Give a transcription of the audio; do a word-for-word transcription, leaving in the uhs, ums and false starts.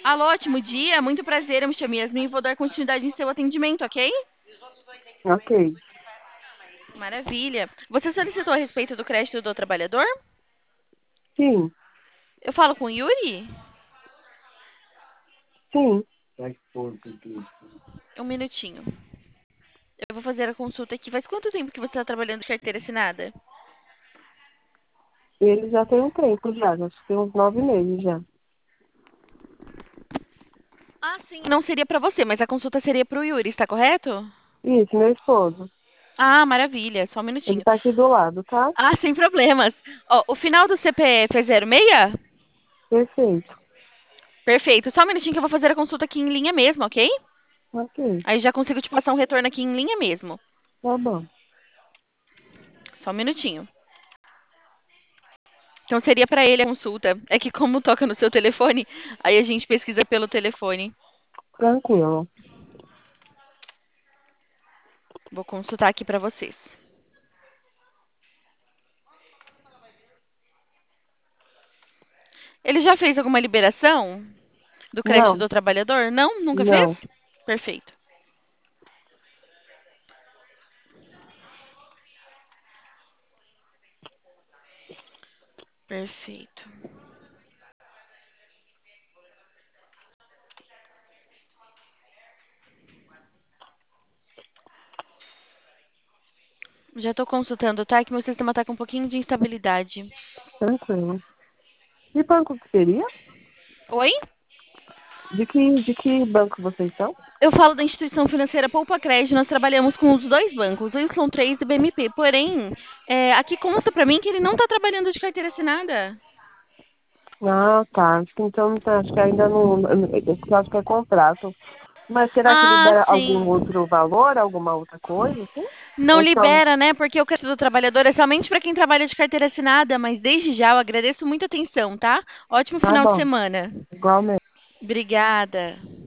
Alô, ótimo dia, muito prazer, eu me chamo Yasmin e vou dar continuidade em seu atendimento, ok? Ok. Maravilha. Você solicitou a respeito do crédito do trabalhador? Sim, Eu falo com o Yuri? sim. Um minutinho. Eu vou fazer a consulta aqui. Faz quanto tempo que você está trabalhando de carteira assinada? Ele já tem um tempo já, acho que tem uns nove meses já. Ah, sim. Não seria para você, mas a consulta seria para o Yuri, está correto? Isso, meu esposo. Ah, maravilha. Só um Ele minutinho. tá aqui do lado, tá? Ah, sem problemas. Ó, o final do C P F é zero seis? Perfeito. Perfeito. Só um minutinho que eu vou fazer a consulta aqui em linha mesmo, ok? Ok, Aí já consigo te passar um retorno aqui em linha mesmo. tá bom. Só um minutinho. Então seria para ele a consulta. É que como toca no seu telefone, aí a gente pesquisa pelo telefone. Tranquilo. Vou consultar aqui para vocês. Ele já fez alguma liberação do crédito Não, do trabalhador? Não? Nunca fez? não. Perfeito. Perfeito. Já estou consultando, tá? Que meu sistema está com um pouquinho de instabilidade. Tranquilo. De banco que seria? Oi? De que, de que banco vocês são? Eu falo da instituição financeira Poupa Crédito. Nós trabalhamos com os dois bancos, o Y três e o B M P. Porém, é, aqui consta para mim que ele não está trabalhando de carteira assinada. Ah, tá. Acho que então, então, acho que ainda não. Eu acho que é contrato. Mas será que Ah, libera algum sim. outro valor, alguma outra coisa, assim? Não Ou só. libera, né? Porque o crédito do trabalhador é somente para quem trabalha de carteira assinada, mas desde já eu agradeço muita atenção, tá? Ótimo Tá final de bom. semana. Igualmente. Obrigada.